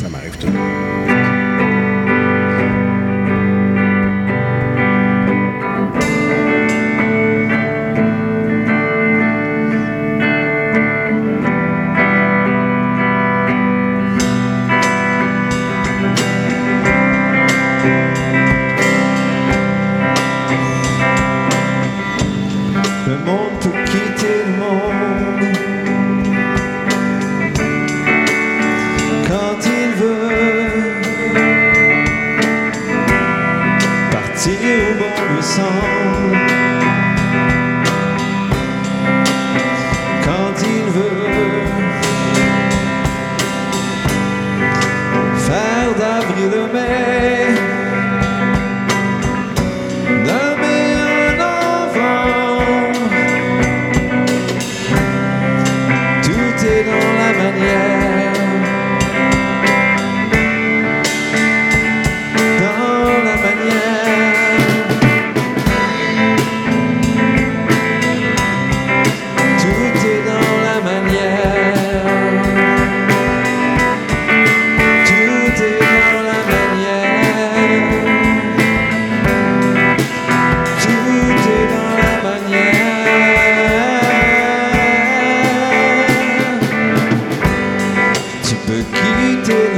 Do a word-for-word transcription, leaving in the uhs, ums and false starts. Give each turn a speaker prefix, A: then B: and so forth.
A: Ça m'arrive tout.
B: Le monde peut quitter le monde quand il veut, partir où bon lui semble, quand il veut, faire d'avril à mai, d'un mai à novembre, tout est dans la manière, dans la manière, tout est dans la manière, tout est dans la manière, tout est dans la manière. Tu peux quitter